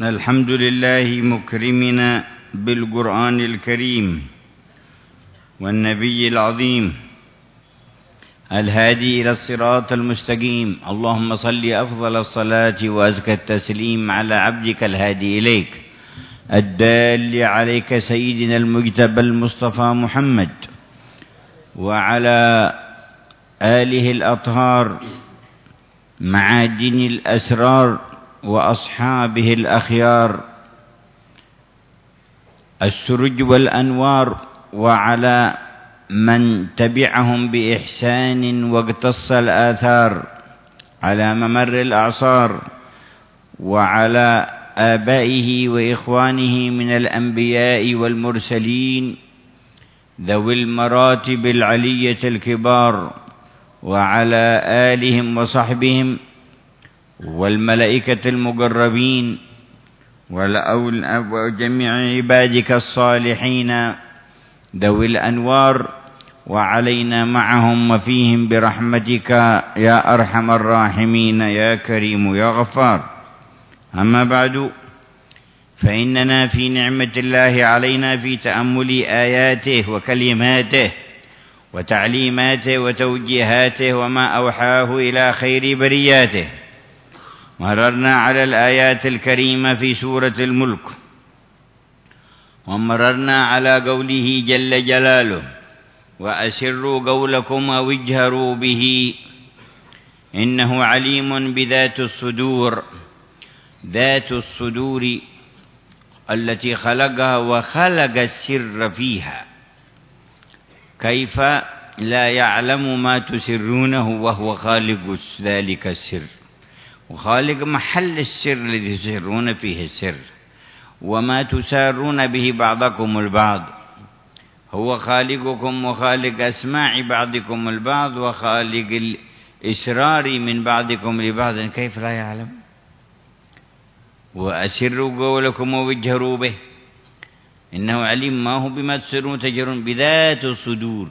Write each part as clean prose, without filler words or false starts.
الحمد لله مكرمنا بالقرآن الكريم والنبي العظيم الهادي إلى الصراط المستقيم. اللهم صل أفضل الصلاة وأزكى التسليم على عبدك الهادي إليك الدال عليك سيدنا المجتبى المصطفى محمد وعلى آله الأطهار معادن الأسرار وأصحابه الأخيار السرج والأنوار، وعلى من تبعهم بإحسان واقتص الآثار على ممر الأعصار، وعلى آبائه وإخوانه من الأنبياء والمرسلين ذوي المراتب العلية الكبار، وعلى آلهم وصحبهم والملائكة المقربين وجميع عبادك الصالحين ذوي الأنوار، وعلينا معهم وفيهم برحمتك يا أرحم الراحمين يا كريم يا غفار. أما بعد، فإننا في نعمة الله علينا في تأمل آياته وكلماته وتعليماته وتوجيهاته وما أوحاه إلى خير برياته. مررنا على الآيات الكريمة في سورة الملك، ومررنا على قوله جل جلاله: وأسروا قولكم أو اجهروا به إنه عليم بذات الصدور. ذات الصدور التي خلقها وخلق السر فيها، كيف لا يعلم ما تسرونه وهو خالق ذلك السر، وخالق محل السر الذي تسرون فيه السر، وما تسارون به بعضكم البعض. هو خالقكم وخالق أسماع بعضكم البعض وخالق الإسرار من بعضكم لبعض، كيف لا يعلم؟ وأسروا قولكم واجهروا به إنه عليم ما هو بما تسرون تجهرون. بذات الصدور،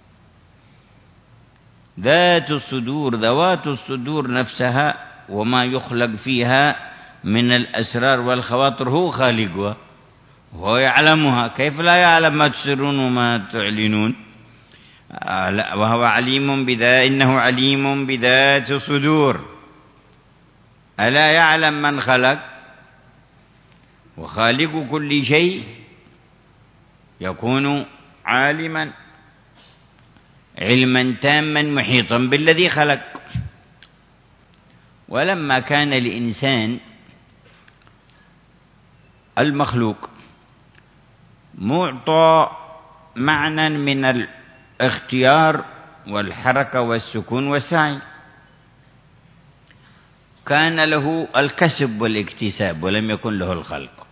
ذات الصدور، ذوات الصدور نفسها وما يخلق فيها من الأسرار والخواطر هو خالقها وهو يعلمها، كيف لا يعلم ما تسرون وما تعلنون؟ وهو عليم إنه عليم بذات الصدور. ألا يعلم من خلق؟ وخالق كل شيء يكون عالما علما تاما محيطا بالذي خلق. ولما كان الإنسان المخلوق معطى معنى من الاختيار والحركة والسكون والسعي، كان له الكسب والاكتساب ولم يكن له الخلق.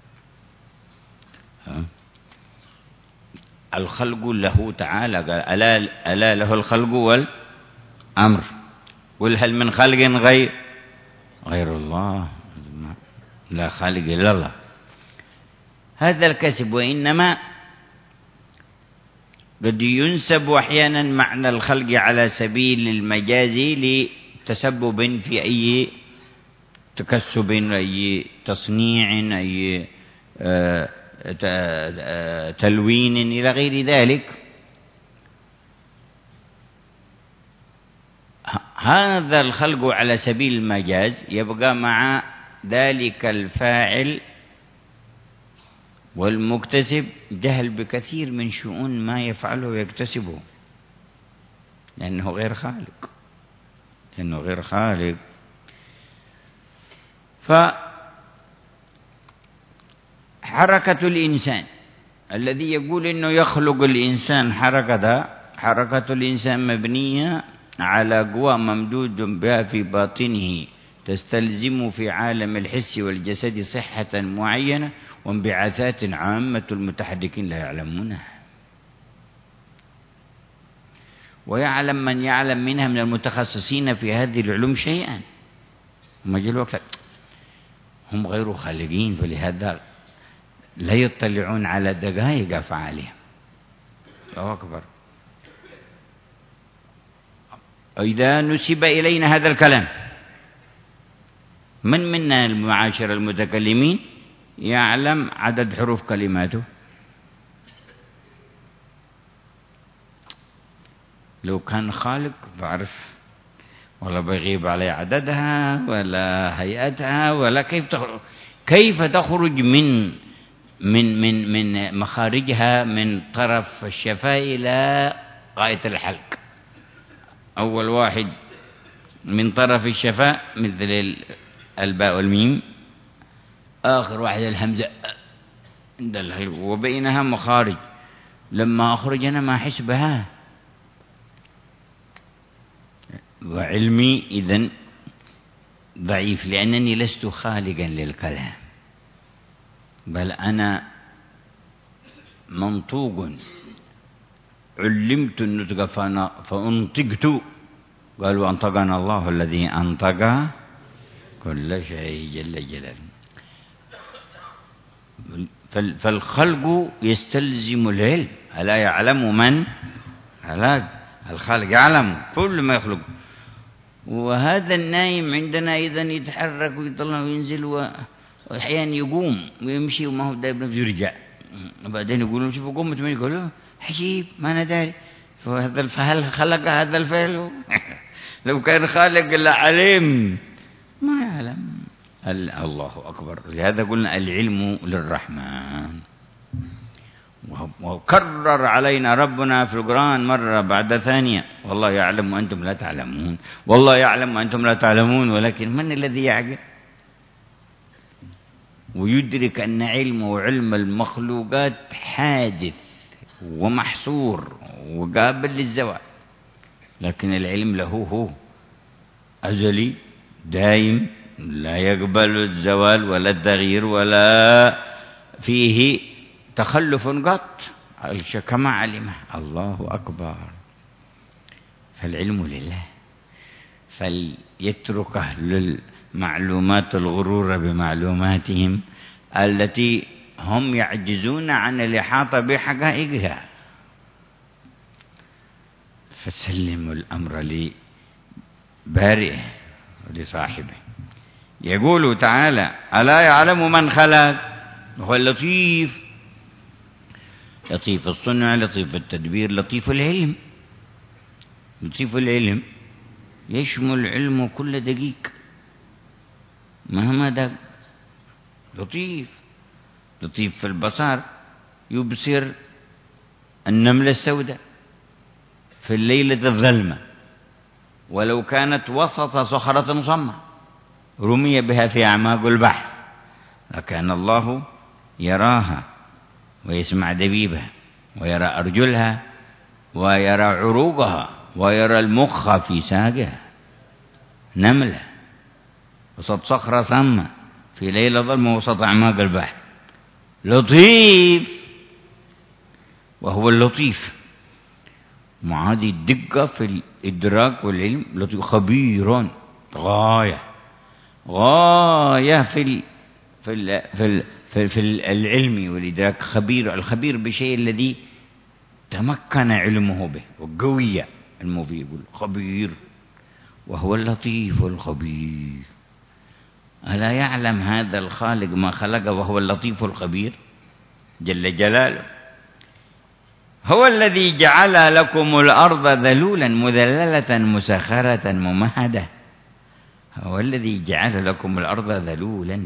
الخلق له تعالى، قال ألا له الخلق والأمر. قل هل من خلق غير الله؟ لا خالق إلا الله. هذا الكسب، وإنما قد ينسب أحيانا معنى الخلق على سبيل المجاز لتسبب في أي تكسب، أي تصنيع، أي تلوين إلى غير ذلك. هذا الخلق على سبيل المجاز يبقى مع ذلك الفاعل والمكتسب جهل بكثير من شؤون ما يفعله ويكتسبه، لأنه غير خالق. فحركة الإنسان الذي يقول إنه يخلق الإنسان حركة الإنسان مبنية على قوى ممدود بها في باطنه تستلزم في عالم الحس والجسد صحة معينة وانبعاثات عامة المتحركين لا يعلمونها، ويعلم من يعلم منها من المتخصصين في هذه العلوم شيئا، ومجال الوقت هم غير خالقين، فلهذا لا يطلعون على دقائق أفعالهم. الله أكبر. إذا نسب إلينا هذا الكلام من منا المعاشر المتكلمين يعلم عدد حروف كلماته؟ لو كان خالق بعرف، ولا بيغيب علي عددها ولا هيئتها ولا كيف تخرج من مخارجها من طرف الشفاه إلى غاية الحلق. أول واحد من طرف الشفاه مثل الباء والميم، آخر واحد الهمزة عند الحلق، وبينها مخارج. لما أخرج أنا ما أحس بها. وعلمي إذن ضعيف، لأنني لست خالقا للكلام، بل أنا منطوق، علمت النطق فأنطقت. قالوا أنطقنا الله الذي أنطق كل شيء جل جلاله. فالخلق يستلزم العلم. ألا يعلم من خلق؟ الخالق يعلم كل ما يخلق. وهذا النايم عندنا إذن يتحرك ويطلع وينزل، وأحيانا يقوم ويمشي وما هو دايب نفسه يرجع. وبعدين يقولون شوفوا قمت من، يقولوا عجيب ما نداري. فهل خلق هذا الفعل؟ لو كان خالق لعلم، ما يعلم. الله أكبر. لهذا قلنا العلم للرحمن. وكرر علينا ربنا في القرآن مرة بعد ثانية: والله يعلم وأنتم لا تعلمون، والله يعلم وأنتم لا تعلمون. ولكن من الذي يعقل ويدرك أن علم المخلوقات حادث ومحصور وقابل للزوال؟ لكن العلم له هو أزلي دائم، لا يقبل الزوال ولا التغيير ولا فيه تخلف قط، كما علمه. الله أكبر. فالعلم لله، فليترك أهل المعلومات الغرور بمعلوماتهم التي هم يعجزون عن الإحاطة بحقائقها. فسلموا الأمر لبارئه ولصاحبه. يقول تعالى: ألا يعلم من خلق؟ هو اللطيف، لطيف الصنع، لطيف التدبير، لطيف العلم. لطيف العلم يشمل علم كل دقيق مهما دق. لطيف. لطيف في البصر، يبصر النملة السوداء في الليلة الظلمة، ولو كانت وسط صخرة صمة رمي بها في أعماق البحر لكان الله يراها ويسمع دبيبها ويرى أرجلها ويرى عروقها ويرى المخ في ساقها. نملة وسط صخرة صمة في ليلة ظلمة وسط أعماق البحر. لطيف، وهو اللطيف مع هذه الدقة في الإدراك والعلم. لطيف خبير، غاية في العلم والإدراك. خبير، الخبير بشيء الذي تمكن علمه به وقوية. المفيد يقول خبير، وهو اللطيف الخبير. ألا يعلم هذا الخالق ما خلق وهو اللطيف الخبير جل جلاله؟ هو الذي جعل لكم الأرض ذلولا مذللة مسخرة ممهدة. هو الذي جعل لكم الأرض ذلولا،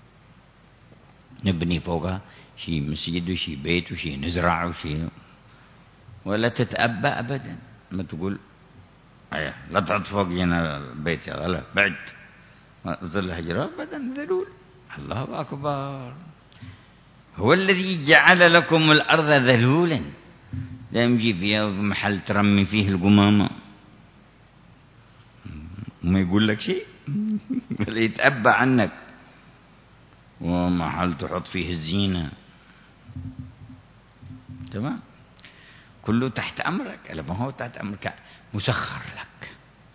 نبني فوقها شيء مسجد وشيء بيت وشيء نزرع وشيء، ولا تتأبى أبدا. ما تقول لا تحط فوق هنا بيت، لا بعد ظل حجرة أبدا، ذلول. الله أكبر. هو الذي جعل لكم الأرض ذلولا، لا يمجي فيها محل ترمي فيه القمامة وما يقول لك شيء ولا يتأبى عنك، ومحل تحط فيه الزينة. تمام، كله تحت أمرك. ما هو تحت أمرك، مسخر لك.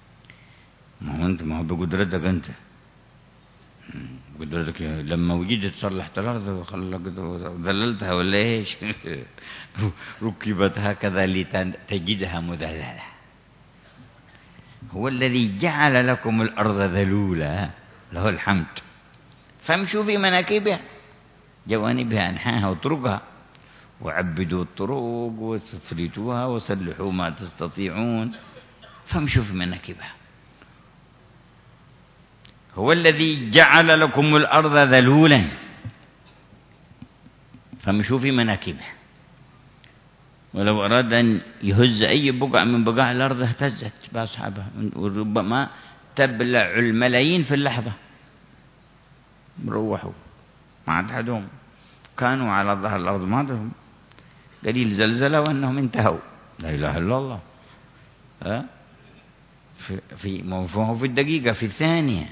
ما هو بقدرتك أنت. قدرتك لما وجدت صلحت الأرض وذللتها ولا إيش؟ ركبت هكذا لتجدها مذللة. هو الذي جعل لكم الأرض ذلولا. له الحمد. فامشوا في مناكبها، جوانبها أنحاها وطرقها، وعبدوا الطرق وافرتوها وصلحوا ما تستطيعون، فامشوا في مناكبها. هو الذي جعل لكم الأرض ذلولا فامشوا في مناكبها. ولو أراد أن يهز أي بقعة من بقاع الأرض اهتزت بأصحابها، وربما تبلع الملايين في اللحظة. روحوا ما عاد حدهم، كانوا على ظهر الأرض ما دهم قليل زلزلة وأنهم انتهوا. لا إله إلا الله. في الدقيقة، في الثانية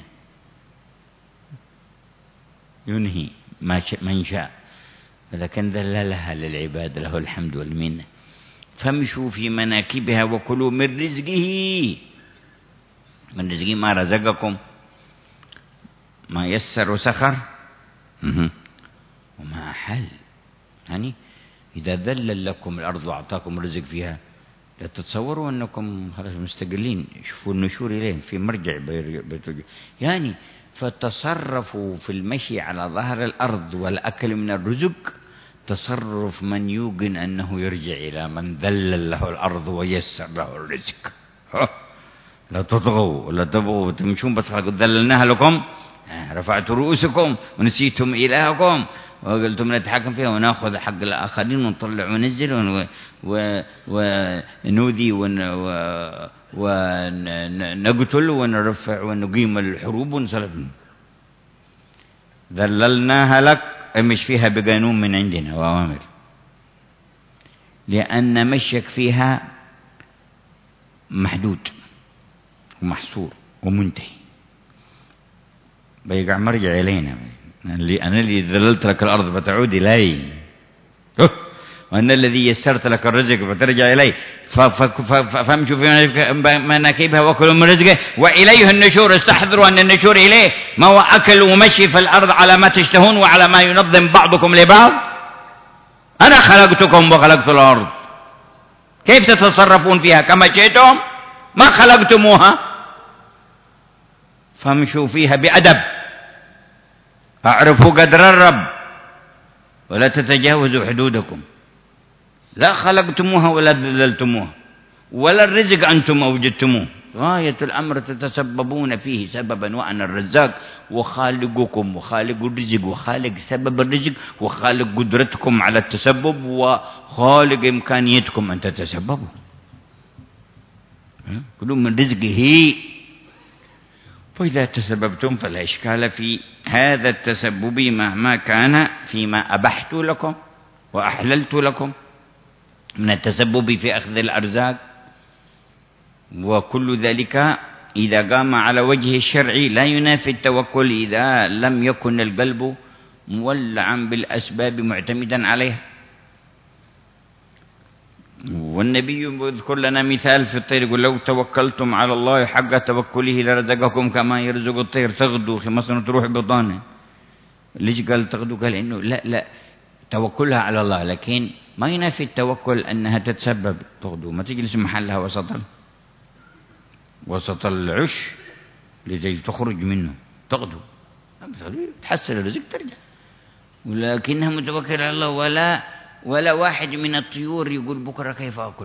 ينهي من شاء، ولكن ذللها للعباد، له الحمد والمنة. فامشوا في مناكبها وكلوا من رزقه. من رزقه ما رزقكم، ما يسر وسخر وما حل. يعني إذا ذلل لكم الأرض وأعطاكم الرزق فيها، لا تتصوروا أنكم خلاص مستقلين. شوفوا النشور إليه في مرجع بيتوجه. يعني فتصرفوا في المشي على ظهر الأرض والأكل من الرزق تصرف من يوقن أنه يرجع إلى من ذلل له الأرض ويسر له الرزق. لا تطغوا ولا تبغوا تمشون بس ذللناها لكم، رفعت رؤوسكم ونسيتم إلهكم وقلتم نتحكم فيها ونأخذ حق الآخرين ونطلع وننزل ونؤذي ونقتل ونرفع ونقيم الحروب ونسلب. ذللناها لك، امش فيها بقانون من عندنا وأوامر، لأن مشيك فيها محدود ومحصور ومنتهي، بيقع مرجع إلينا. أنا اللي ذللت لك الأرض فتعود إلي، وأنا الذي يسرت لك الرزق فترجع إلي. فامشوا في مناكبها وكلوا من رزقه وإليه النشور. استحضروا أن النشور إليه، ما هو أكل ومشي في الأرض على ما تشتهون وعلى ما ينظم بعضكم لبعض. أنا خلقتكم وخلقت الأرض، كيف تتصرفون فيها كما شئتم؟ ما خلقتموها. فامشوا فيها بأدب، أعرفوا قدر الرب ولا تتجاوزوا حدودكم. لا خلقتموها ولا ذللتموها، ولا الرزق أنتم أوجدتموه. غاية الأمر تتسببون فيه سببا، وأنا الرزاق وخالقكم وخالق الرزق وخالق سبب الرزق وخالق قدرتكم على التسبب وخالق إمكانيتكم أن تتسببوا. كلوا من رزقه. فإذا تسببتم فلا إشكال في هذا التسبب مهما كان فيما أبحت لكم وأحللت لكم من التسبب في أخذ الأرزاق. وكل ذلك إذا قام على وجه الشرعي لا ينافي التوكل إذا لم يكن القلب مولعا بالأسباب معتمدا عليها. والنبي يذكر لنا مثال في الطير، يقول لو توكلتم على الله حق توكله لرزقكم كما يرزق الطير تغدو خماصا تروح بطانه. ليش قال تغدو؟ قال إنه لا توكلها على الله، لكن ما ينافي التوكل أنها تتسبب تغدو، ما تجلس محلها وسط العش لكي تخرج منه تغدو تحصل الرزق ترجع. ولكنها متوكلة على الله، ولا واحد من الطيور يقول بكرة كيف أكل.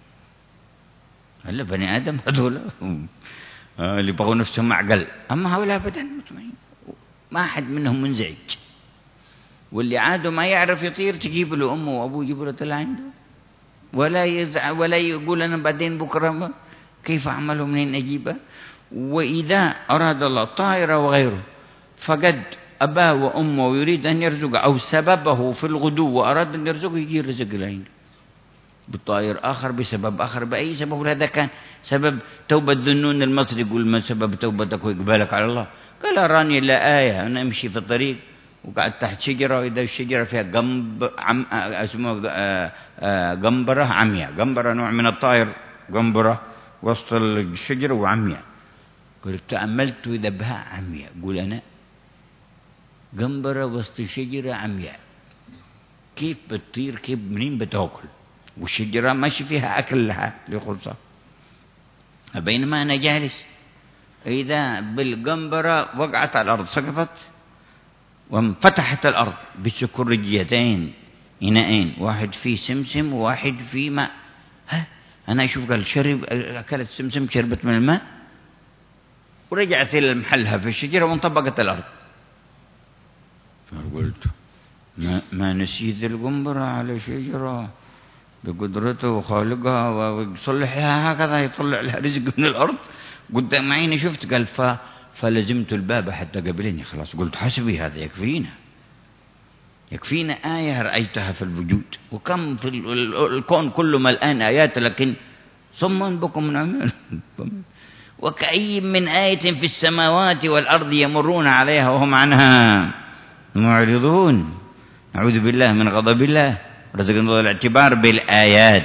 هلا بني آدم هذول اللي بغوا نفسهم معقل، أما هؤلاء أبدا مطمئنين، ما أحد منهم منزعج. واللي عاده ما يعرف يطير تجيب له أمه وأبوه يجيب له طلع عنده، ولا يزعل ولا يقول أنا بعدين بكرة كيف أعمله منين أجيبه. وإذا أراد الله طائرة وغيره فقد أباه وأمه ويريد أن يرزقه أو سببه في الغدو وأراد أن يرزقه يجي الرزق له بالطائر آخر بسبب آخر بأي سبب. وهذا كان سبب توبة ذنون المصري، يقول ما سبب توبتك وإقبالك على الله؟ قال أراني لا آية، أنا أمشي في الطريق وقعدت تحت شجرة، وإذا الشجرة فيها اسمه قنبرة عمياء، قنبرة نوع من الطائر، قنبرة وسط الشجرة وعمياء. قلت تأملت إذا بها عمياء، قول أنا قنبرة وسط الشجرة عمياء كيف بتطير؟ كيف منين بتاكل؟ والشجرة ماشي فيها أكل لها لخلصة. بينما أنا جالس إذا بالقنبرة وقعت على الأرض سقطت وانفتحت الأرض بسكرجيتين، إناءين، واحد فيه سمسم وواحد فيه ماء. أنا أشوف قال شرب، أكلت سمسم شربت من الماء ورجعت إلى محلها في الشجرة وانطبقت الأرض. فقلت ما نسيت القنبرة على شجرة بقدرته وخالقها ويصلحها هكذا، يطلع لها رزق من الأرض قدام عيني شفت. قال فلزمت الباب حتى قبلني خلاص. قلت حسبي هذا يكفينا آية رأيتها في الوجود. وكم في الكون كله ملآن آيات، لكن صم بكم عميان. وكأي من آية في السماوات والأرض يمرون عليها وهم عنها معرضون. نعوذ بالله من غضب الله. رزقنا الله الاعتبار بالآيات.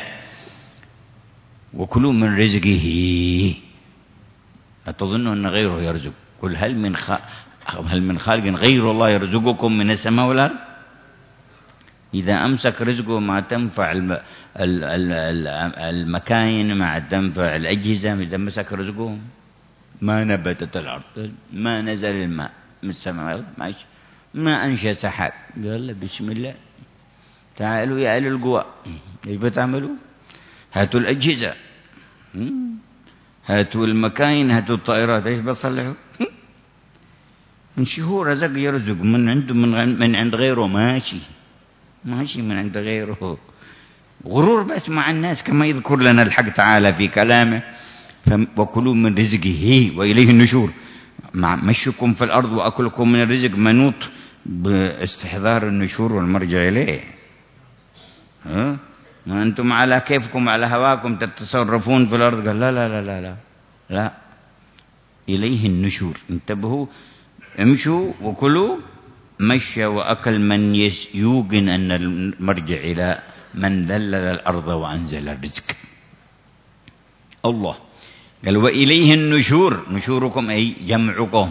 وكلوا من رزقه. لا تظنوا أن غيره يرزق. قل هل من خالق غير الله يرزقكم من السماء والأرض؟ إذا أمسك رزقه ما تنفع المكاين، ما تنفع الأجهزة. إذا مسك رزقه ما نبتت الأرض، ما نزل الماء من السماء، ما أنشأ سحاب. يلا بسم الله تعالوا يا أهل القوى، إيش بتعملوا؟ هاتوا الأجهزة، هاتوا المكاين، هاتوا الطائرات، إيش بتصلحوا؟ من شهور رزق يرزق من عنده، من عند غيره ماشي من عند غيره. غرور بس مع الناس، كما يذكر لنا الحق تعالى في كلامه وكلوا من رزقه وإليه النشور. مع مشيكم في الأرض وأكلكم من الرزق منوط باستحضار النشور والمرجع إليه. ما أنتم على كيفكم على هواكم تتصرفون في الأرض. قال لا لا لا لا لا, لا. إليه النشور. انتبهوا، امشوا وكلوا. مشى وأكل من يوقن أن المرجع إلى من ذلل الأرض وأنزل الرزق. الله قال وإليه النشور. نشوركم أي جمعكم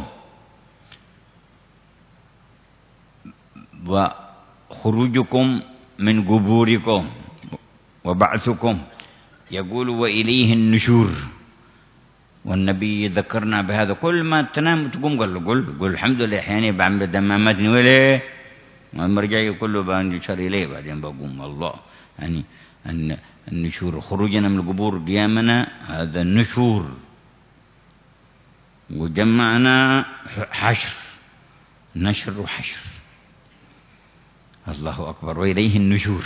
وخروجكم من قبوركم وبعثكم. يقول وإليه النشور. والنبي ذكرنا بهذا. كل ما تنام تقوم قل الحمد لله أحيانا بعمل دمامتني وليه مرجعي كله بانجشر إليه بعدين بقوم. الله يعني أن النشور خروجنا من القبور قيامنا هذا النشور. وجمعنا حشر، نشر وحشر. الله أكبر. وإليه النشور.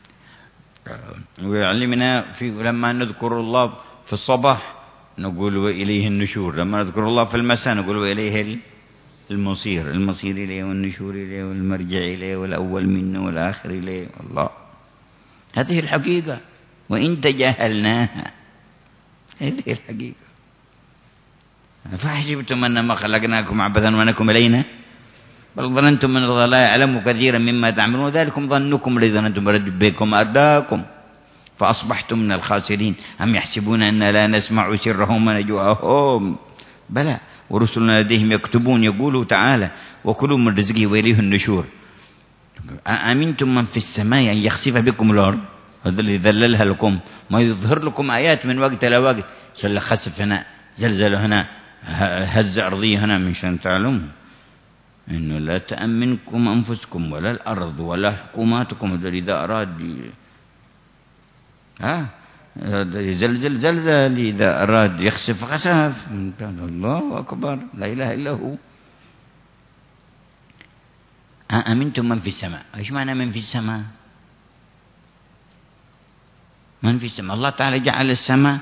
ويعلمنا لما نذكر الله في الصباح نقول وإليه النشور، لما نذكر الله في المساء نقول وإليه المصير إليه والنشور إليه والمرجع إليه والأول منه والآخر إليه. الله هذه الحقيقة وإن تجاهلناها. هذه الحقيقة. فحسبتم أنما خلقناكم عبثا وأنكم إلينا بل ظننتم أن الله لا يعلم كثيرا مما تعملون وذلكم ظنكم الذي ظننتم بربكم أرداكم فأصبحتم من الخاسرين. أم يحسبون أن لا نسمع سرهم ونجواهم بلى ورسلنا لديهم يكتبون. يقول تعالى وكلوا من رزقه وإليه النشور. أأمنتم من في السماء أن يخسف بكم الأرض؟ هذا اللي ذللها لكم، ما يظهر لكم آيات من وقت إلى وقت. سل خسف هنا، زلزل هنا، هز أرضية هنا، من شان تعلموا إنه لا تأمنكم أنفسكم ولا الأرض ولا حكوماتكم. إذا أراد زلزل، إذا أراد يخسف خسف. الله أكبر، لا إله إلا هو. أأمنتم من في السماء. إيش معنى من في السماء؟ من في السماء الله تعالى جعل السماء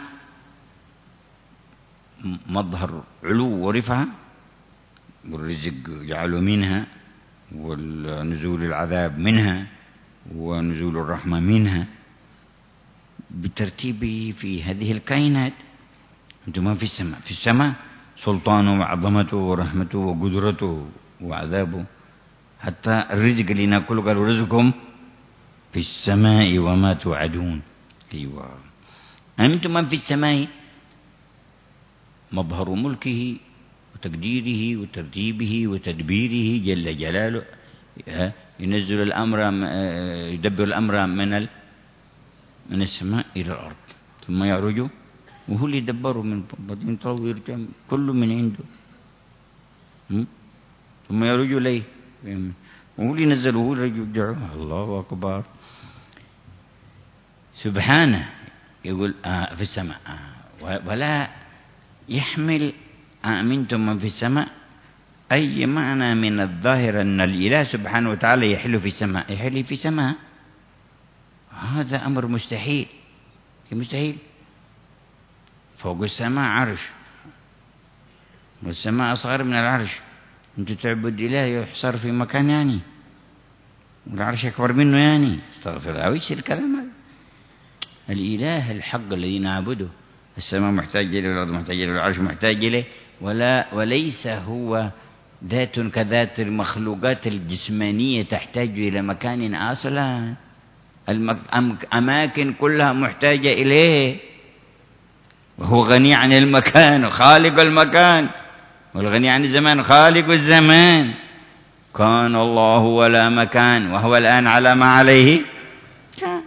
مظهر علو ورفعة، والرزق جعله منها، ونزول العذاب منها، ونزول الرحمة منها، بترتيبه في هذه الكائنات. أنتم في السماء. في السماء سلطانه وعظمته ورحمته وقدرته وعذابه. حتى الرزق اللي ناكله قالوا رزقكم في السماء وما توعدون. أيوة. أنتم من في السماء مظهر ملكه وتقديره وترتيبه وتدبيره جل جلاله. ينزل الأمر، يدبر الأمر من السماء إلى الأرض، ثم يعرج وهو اللي يدبره من بعدين يطلع ويرجع كله من عنده. ثم يرجع إليه وهو اللي ينزل وهو اللي يرجعه. الله أكبر سبحانه. يقول في السماء ولا يحمل أأمنتم من في السماء أي معنى من الظاهر أن الإله سبحانه وتعالى يحل في السماء. يحل في السماء هذا أمر مستحيل. مستحيل. فوق السماء عرش والسماء أصغر من العرش. أنت تعبد إله يحصر في مكان يعني والعرش أكبر منه يعني. استغفر الله. وإيش الكلام هذا؟ الإله الحق الذي نعبده السماء محتاج إليه والأرض محتاج إليه والعرش محتاج إليه وليس هو ذات كذات المخلوقات الجسمانية تحتاج إلى مكان أصلا. الأماكن كلها محتاجة إليه وهو غني عن المكان خالق المكان والغني عن الزمان خالق الزمان. كان الله ولا مكان وهو الآن على ما عليه كان.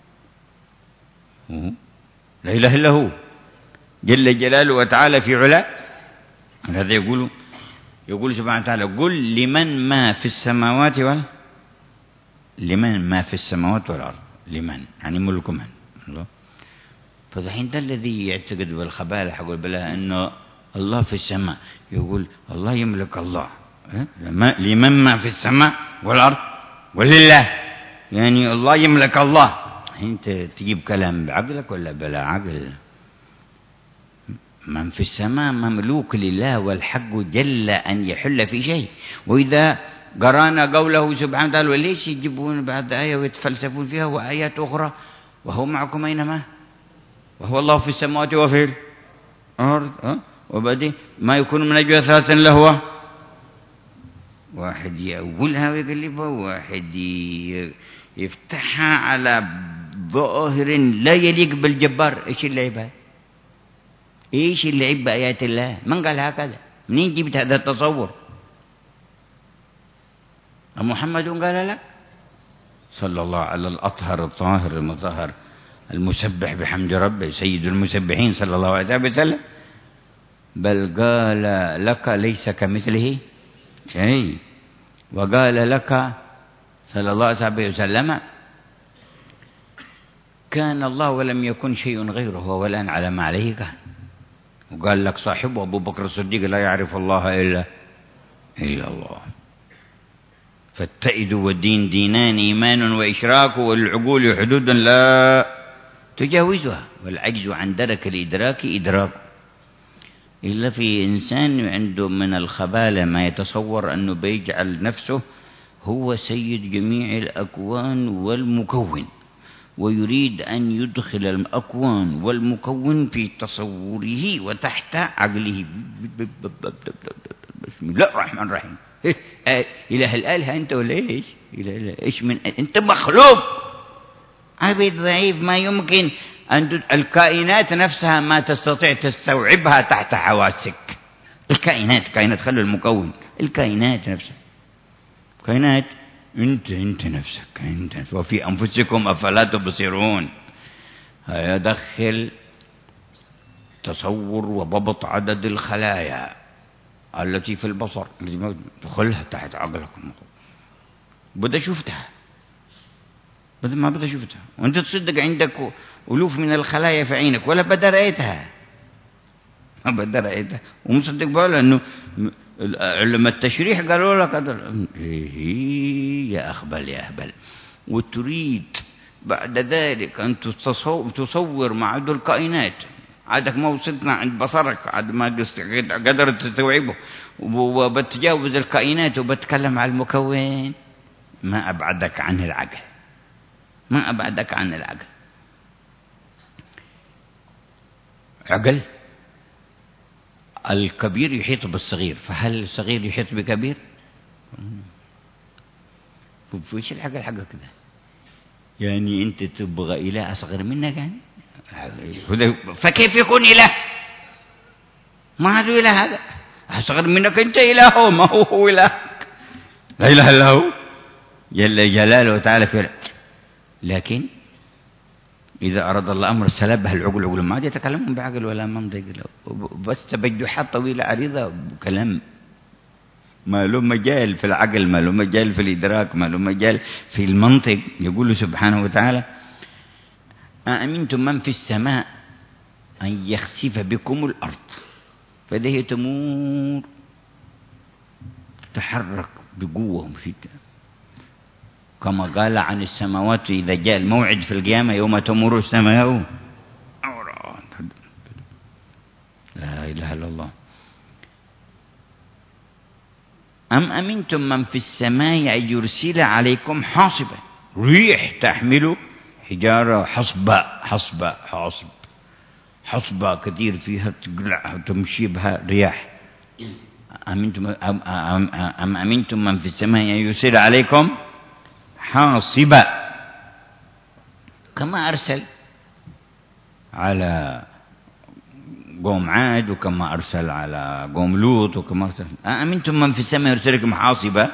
لا إله إلا هو جل جلاله وتعالى في علا. هذا يقول سبحانه وتعالى قل لمن ما في السماوات لمن ما في السماوات والأرض. لمن يعني ملك من الله. فالحين ده الذي يعتقد بالخبالة حقول بلا أنه الله في السماء يقول الله يملك الله. لمن ما في السماء والأرض ولله يعني الله يملك الله. أنت تجيب كلام بعقلك ولا بلا عقل؟ من في السماء مملوك لله والحق جل أن يحل في شيء. وإذا قرانا قوله سبحانه وتعالى وليش يجيبون بعد آية ويتفلسفون فيها وآيات أخرى وهو معكم أينما وهو الله في السماوات وفي الأرض. وبعدين ما يكون من نجوى ثلاثة لهو واحد يأولها ويقلبها واحد يفتحها على ظاهر لا يليق بالجبار. إيش اللعب؟ إيش اللعب بآيات الله؟ من قال هكذا؟ منين جبت هذا التصور؟ محمد قال لك صلى الله على الأطهر الطاهر المطهر المسبح بحمد ربه سيد المسبحين صلى الله عليه وسلم. بل قال لك ليس كمثله شيء. وقال لك صلى الله عليه وسلم كان الله ولم يكن شيء غيره والآن على ما عليه كان. وقال لك صاحبه أبو بكر الصديق لا يعرف الله إلا الله. فالتئد والدين دينان إيمان وإشراك والعقول حدود لا تجاوزها والعجز عن درك الإدراك إدراك. إلا في إنسان عنده من الخبالة ما يتصور أنه بيجعل نفسه هو سيد جميع الأكوان والمكون ويريد أن يدخل الأكوان والمكون في تصوره وتحت عقله. بسم الله الرحمن الرحيم. إله الآلهة أنت ولا إيش؟ إيش من أنت مخلوق عبيد ضعيف ما يمكن أن الكائنات نفسها ما تستطيع تستوعبها تحت حواسك. الكائنات خلوا المكون الكائنات نفسها كائنات أنت نفسك وفي أنفسكم أفلا تبصرون. يدخل تصور وضبط عدد الخلايا التي في البصر التي تدخلها تحت عقلك. بدأ شفتها ما بدأ شفتها وأنت تصدق عندك ألوف من الخلايا في عينك ولا بدأ رأيتها. ما بدأ رأيتها ومصدق بقى لأنه علماء التشريح قالوا لك يا أهبل. وتريد بعد ذلك أن تصور مع عدد الكائنات عادك ما وصلنا عند بصرك عاد ما قدرت تستوعبه وبتجاوز الكائنات وبتكلم على المكون. ما أبعدك عن العقل. عقل الكبير يحيط بالصغير فهل الصغير يحيط بكبير؟ فيش العقل حقك كده يعني أنت تبغى إله أصغر منك يعني فكيف يكون إله؟ ما هذا إله هذا أصغر منك أنت إله ما هو إله. لا إله إلا هو جل جلاله وتعالى في. لكن إذا أراد الله أمر سلبها العقل، عقل ما يتكلمون بعقل ولا منطق، بس تبجحات طويلة عريضة، كلام ما له مجال في العقل، ما له مجال في الإدراك، ما له مجال في المنطق. يقول سبحانه وتعالى: أأمنتم من في السماء أن يخسف بكم الأرض فإذا هي تمور، تتحرك بقوة شديدة، كما قال عن السماوات إذا جاء الموعد في القيامة يوم تمور السماء. لا إله إلا الله. أم أمنتم من في السماء أن يرسل عليكم حاصبا، ريح تحمل حجارة، حصبة كثير فيها تقلع وتمشي بها رياح. أم أمنتم من في السماء أن يرسل عليكم حاصبا، كما أرسل على قوم عاد، وكما أرسل على قوم لوط، وكما أرسل. أأمنتم من في السماء يرسل عليكم حاصبا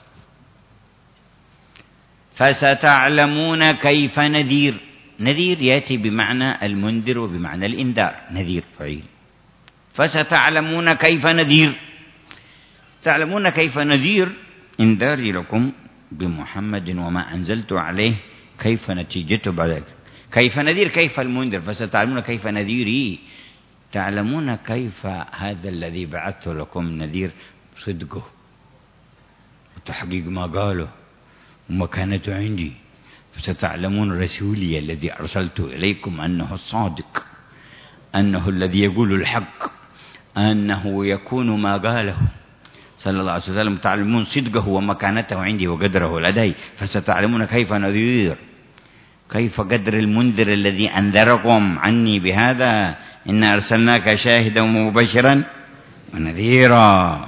فستعلمون كيف نذير. نذير يأتي بمعنى المنذر وبمعنى الإنذار، نذير فعيل. فستعلمون كيف نذير، تعلمون كيف نذير إنذاري لكم بمحمد وما أنزلت عليه، كيف نتيجته بعد ذلك. كيف نذير، كيف المنذر. فستعلمون كيف نذيري، تعلمون كيف هذا الذي بعثت لكم نذير صدقه وتحقيق ما قاله ومكانته عندي. فستعلمون رسولي الذي أرسلت إليكم أنه الصادق، أنه الذي يقول الحق، أنه يكون ما قاله صلى الله عليه وسلم. تعلمون صدقه ومكانته عندي وقدره لدي. فستعلمون كيف نذير، كيف قدر المنذر الذي أنذركم عني بهذا، إنا أرسلناك شاهدا ومبشرا ونذيرا.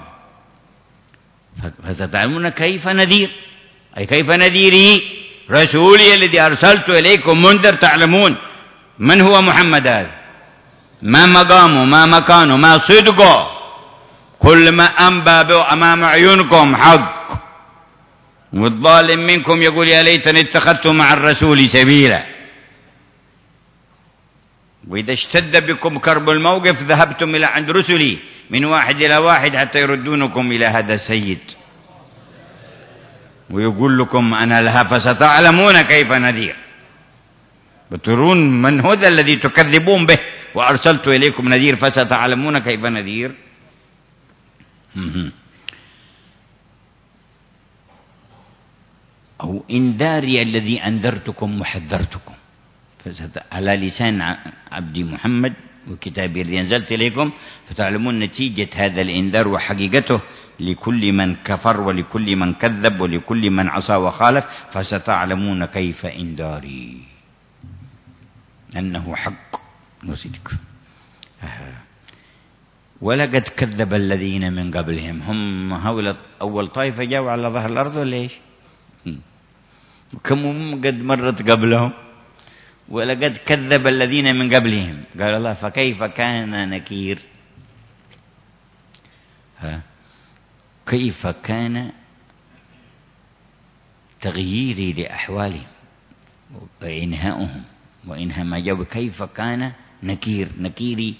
فستعلمون كيف نذير، أي كيف نذيري رسولي الذي أرسلت إليكم منذر. تعلمون من هو محمد هذا، ما مقامه، ما مكانه، ما صدقه. كل ما أنبى أمام عيونكم حق، والظالم منكم يقول يا ليتني اتخذت مع الرسول سبيلا. وإذا اشتد بكم كرب الموقف ذهبتم إلى عند رسلي من واحد إلى واحد حتى يردونكم إلى هذا السيد ويقول لكم أنا لها. فستعلمون كيف نذير، بترون من هو الذي تكذبون به وأرسلت إليكم نذير. فستعلمون كيف نذير. أو إنذاري الذي أنذرتكم وحذرتكم، على لسان عبدي محمد وكتابي الذي أنزلت إليكم. فتعلمون نتيجة هذا الإنذار وحقيقته لكل من كفر ولكل من كذب ولكل من عصى وخالف. فستعلمون كيف إنذاري أنه حق وصدق. ولقد كذب الذين من قبلهم، هم هؤلاء أول طائفة جاءوا على ظهر الأرض ولا إيش؟ كم قد مرت قبلهم. ولقد كذب الذين من قبلهم، قال الله فكيف كان نكير. كيف كان تغييري لأحوالهم وإنهاؤهم وإنها ما جاءوا. كيف كان نكير، نكيري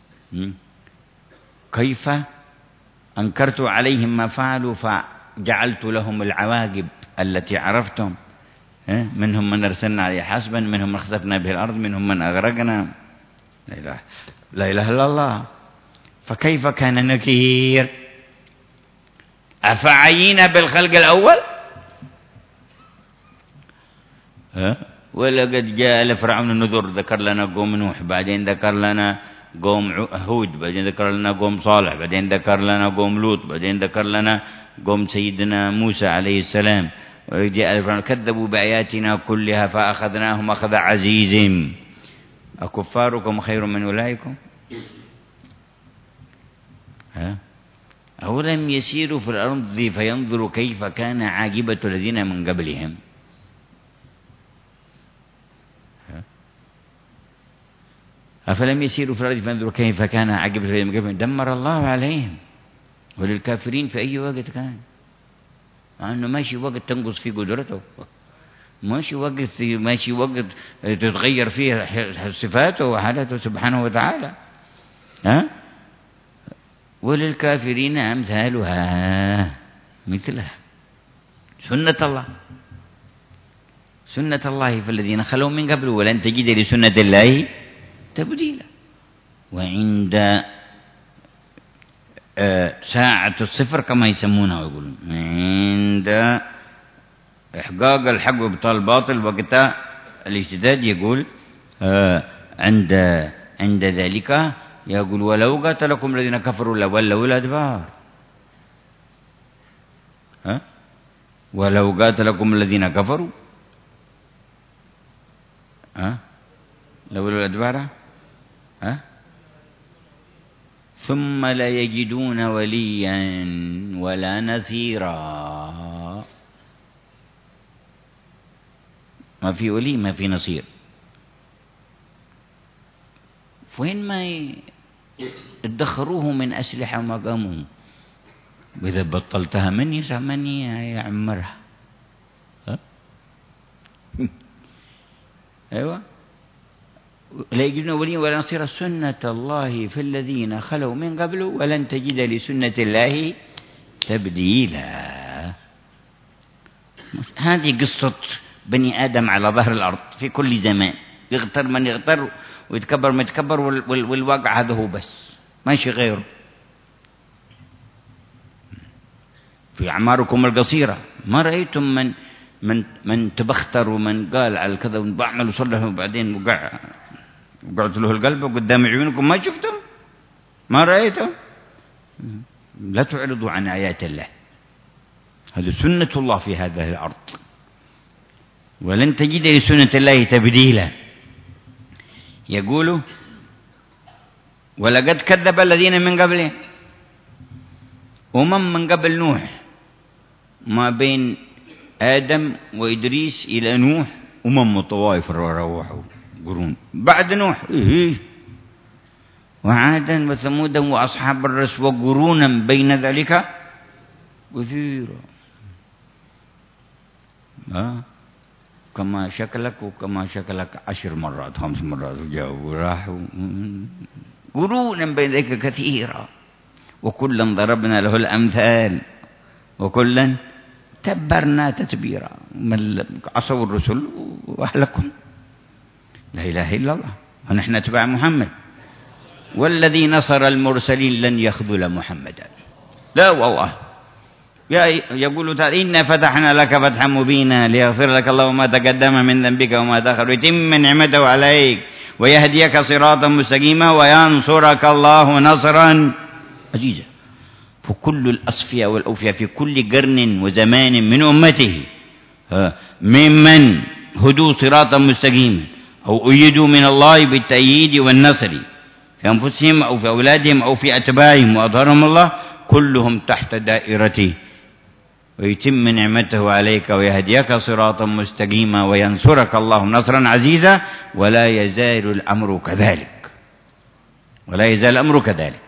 كيف أنكرت عليهم ما فعلوا فجعلت لهم العواقب التي عرفتم. منهم من أرسلنا عليه حسبا، منهم من خسفنا به الأرض، منهم من أغرقنا. لا إله إلا الله. فكيف كان نكير. أفعينا بالخلق الأول ولقد جاء لفرعون النذر. ذكر لنا قوم نوح، بعدين ذكر لنا قوم هود، بعدين ذكر لنا قوم صالح، بعدين ذكر لنا قوم لوط، بعدين ذكر لنا قوم سيدنا موسى عليه السلام. وجاء فرعون كذبوا بآياتنا كلها فأخذناهم أخذ عزيز. أكفاركم خير من أولئكم؟ أولم يسيروا في الأرض فينظروا كيف كان عاقبة الذين من قبلهم. أفلم يسيروا في الأرض فينظروا كيف كان عاقبة الذين من قبلهم دمر الله عليهم وللكافرين في أي وقت كان، مع أنه ماشي وقت تنقص في قدرته ماشي وقت تتغير فيه صفاته وحالته سبحانه وتعالى. وللكافرين أمثالها مثلها. سنة الله في الذين خلوا من قبل ولن تجد لسنة الله تبديلا. وعند ساعة الصفر كما يسمونها ويقولون عند إحقاق الحق وإبطال الباطل وقت الاجتهاد يقول عند ذلك يقول ولو قاتلكم الذين كفروا لولوا الأدبار. ولو قاتلكم الذين كفروا لولوا الأدبار ثم لا يجدون وليا ولا نصيرا. ما في ولي ما في نصير. وين ما ادخروه من أسلحة ومقامه، وإذا بطلتها مني سامني يا عمرها. أيوة لا يجدون وليا ولا نصيرا سنة الله في الذين خلوا من قبل ولن تجد لسنة الله تبديلا. هذه قصة بني آدم على ظهر الأرض في كل زمان، يغتر من يغتر ويتكبر من يتكبر، والواقع هذا هو بس، ماشي غيره. في أعماركم القصيرة ما رأيتم من تبختر ومن قال على كذا وبعمل وصلح وبعدين وقعت له القلب قدام عيونكم، ما شفتم ما رأيتم. لا تعرضوا عن آيات الله، هذه سنة الله في هذه الأرض ولن تجد لسنة الله تبديلا. يقول ولقد كذب الذين من قبلهم، من قبل نوح، ما بين آدم وإدريس إلى نوح طوائف روحوا قرون بعد نوح وعادا وثمودا وأصحاب الرس وقرونا بين ذلك كثيرا. كما شكلك 10 مرات 5 مرات وجاءوا وراحوا قرونا بين ذلك كثيرا وكلا ضربنا له الأمثال وكلا تبرنا تتبيرا. عصوا الرسل وأهلكم. لا إله إلا الله. ونحن نتبع محمد، والذي نصر المرسلين لن يخذل محمدا. لا والله يقول تعالى إنا فتحنا لك فتحا مبينا ليغفر لك الله ما تقدم من ذنبك وما تأخر ويتم نعمته عليك ويهديك صراطا مستقيما وينصرك الله نصرا عزيزا. فكل الأصفياء والأوفياء في كل قرن وزمان من أمته ممن هدوا صراطا مستقيما أو أيدوا من الله بالتأييد والنصر في أنفسهم أو في أولادهم أو في أتباعهم وأظهرهم الله كلهم تحت دائرته ويتم نعمته عليك ويهديك صراطا مستقيما وينصرك الله نصرا عزيزا. ولا يزال الأمر كذلك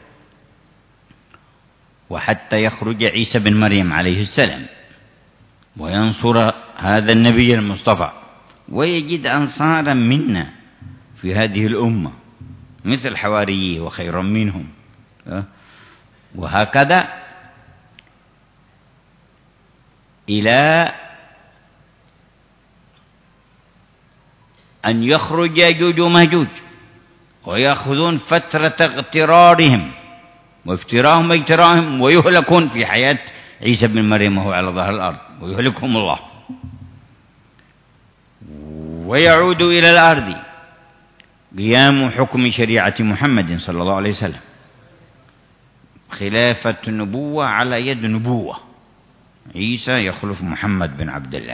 وحتى يخرج عيسى بن مريم عليه السلام وينصر هذا النبي المصطفى ويجد أنصارا منا في هذه الأمة مثل حواريه وخيرا منهم، وهكذا إلى أن يخرج يأجوج ومأجوج ويأخذون فترة اغترارهم وافتراهم واجتراهم ويهلكون في حياة عيسى بن مريم وهو على ظهر الأرض ويهلكهم الله ويعود إلى الأرض قيام حكم شريعة محمد صلى الله عليه وسلم، خلافة النبوة على يد نبوة عيسى يخلف محمد بن عبد الله.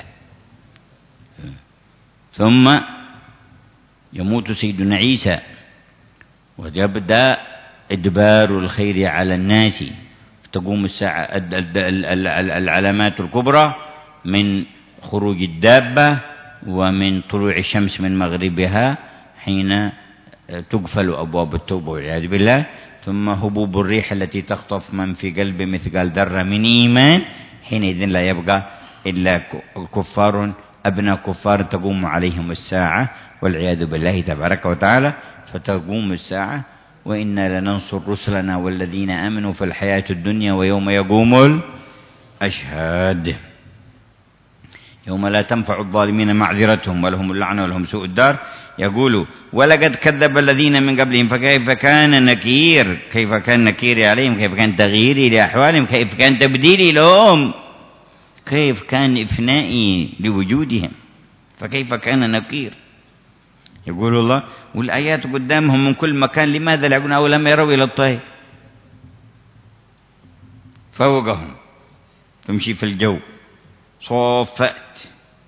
ثم يموت سيدنا عيسى ويبدأ إدبار الخير على الناس، تقوم الساعة العلامات الكبرى من خروج الدابة ومن طلوع الشمس من مغربها حين تقفل أبواب التوبة والعياذ بالله، ثم هبوب الريح التي تخطف من في قلب مثقال ذرة من إيمان، حينئذ لا يبقى إلا الكفار أبناء كفار تقوم عليهم الساعة والعياذ بالله تبارك وتعالى. فتقوم الساعة وإنا لننصر رسلنا والذين آمنوا في الحياة الدنيا ويوم يقوم الأشهاد يوم لا تنفع الظالمين معذرتهم ولهم اللعنة ولهم سوء الدار. يقول ولقد كذب الذين من قبلهم فكيف كان نكير. كيف كان نكيري عليهم، كيف كان تغييري لأحوالهم، كيف كان تبديلي لهم، كيف كان إفنائي لوجودهم، فكيف كان نكير. يقول الله والآيات قدامهم من كل مكان، لماذا لا يقولون أولم يروا إلى الطير فوقهم تمشي في الجو صافات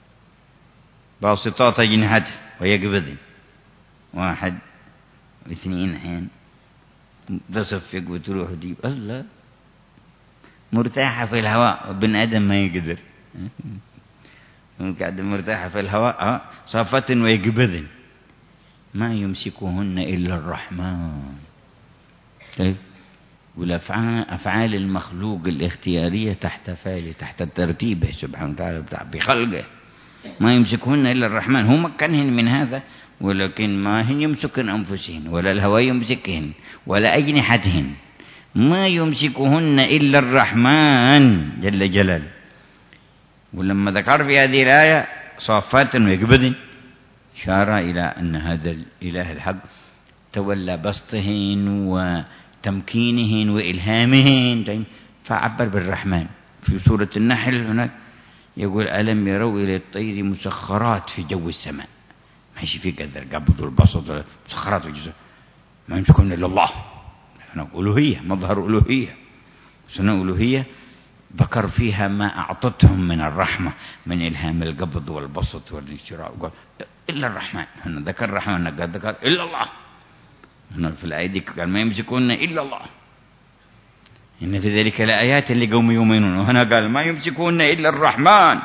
باسطات أجنحتها ويقبضن، واحد واثنين حين تصفق وتروح دي الله مرتاحة في الهواء. ابن آدم ما يقدر، قاعدة مرتاحة في الهواء صافات ويقبضن ما يمسكهن إلا الرحمن. طيب والأفعال المخلوق الاختيارية تحت فعله تحت ترتيبه سبحانه وتعالى بخلقه، ما يمسكهن إلا الرحمن. هو مكنهن من هذا، ولكن ما هن يمسكن أنفسهن ولا الهوى يمسكهن ولا أجنحتهن، ما يمسكهن إلا الرحمن جل جلاله. ولما ذكر في هذه الآية صافات ويقبضن إشارة إلى أن هذا الإله الحق تولى بسطهن وتمكينهن وإلهامهن، فعبر بالرحمن. في سورة النحل هناك يقول ألم يروا إلى الطير مسخرات في جو السماء، ماشي في قدر قبض والبسط مسخرات وجزء ما يمسكون إلا الله. نحن ألوهية، مظهر ألوهية، سنة ألوهية ذكر فيها ما أعطتهم من الرحمة من إلهام القبض والبسط والانشراء، وقال إلا الرحمن. هنا ذكر الرحمن، ذكر إلا الله. هنا في الآية دي قال ما يمسكون إلا الله، إن في ذلك لآيات لقوم يؤمنون. وهنا قال ما يمسكون إلا الرحمن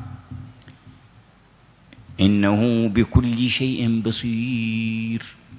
إنه بكل شيء بصير،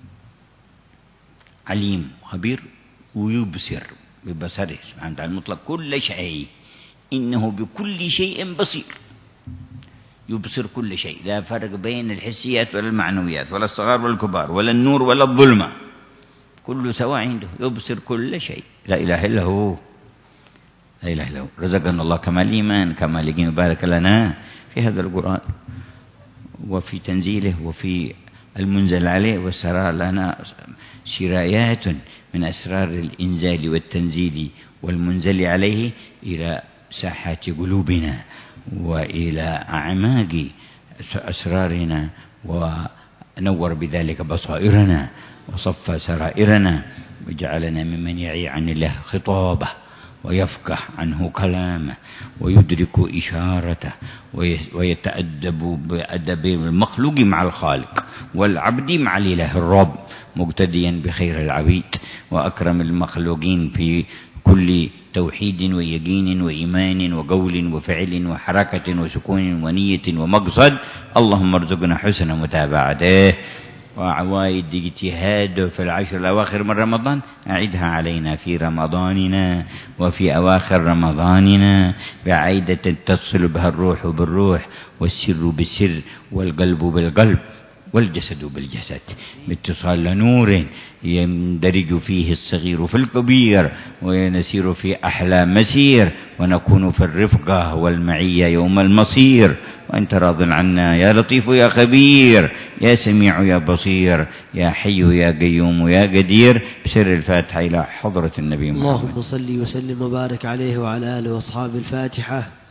عليم خبير ويبصر ببصره سبحانه وتعالى المطلق كل شيء. إنه بكل شيء بصير، يبصر كل شيء، لا فرق بين الحسيات ولا المعنويات ولا الصغار ولا الكبار ولا النور ولا الظلمة، كله سواء عنده، يبصر كل شيء. لا إله إلا هو، لا إله إلا هو. رزقنا الله كمال الإيمان كمال اليقين، وبارك لنا في هذا القرآن وفي تنزيله وفي المنزل عليه، وسرى لنا سرايات من أسرار الإنزال والتنزيل والمنزل عليه إلى ساحات قلوبنا وإلى أعماق أسرارنا، ونور بذلك بصائرنا وصفى سرائرنا، وجعلنا ممن يعي عن الله خطابه ويفقه عنه كلامه ويدرك إشارته ويتأدب بأدب المخلوق مع الخالق والعبد مع الإله الرب، مقتديا بخير العبيد وأكرم المخلوقين في كل توحيد ويقين وإيمان وقول وفعل وحركة وسكون ونية ومقصد. اللهم ارزقنا حسن متابعته وعوائد اجتهاد في العشر الأواخر من رمضان، أعدها علينا في رمضاننا وفي أواخر رمضاننا بعيدة تصل بها الروح بالروح والسر بالسر والقلب بالقلب والجسد بالجسد، باتصال لنور يندرج فيه الصغير في الكبير ونسير في أحلى مسير، ونكون في الرفقة والمعية يوم المصير. وأنت راض عنا يا لطيف يا خبير يا سميع يا بصير يا حي يا قيوم يا قدير. بسر الفاتحة إلى حضرة النبي محمد. اللهم صل وسلم وبارك عليه وعلى آله وأصحابه. الفاتحة.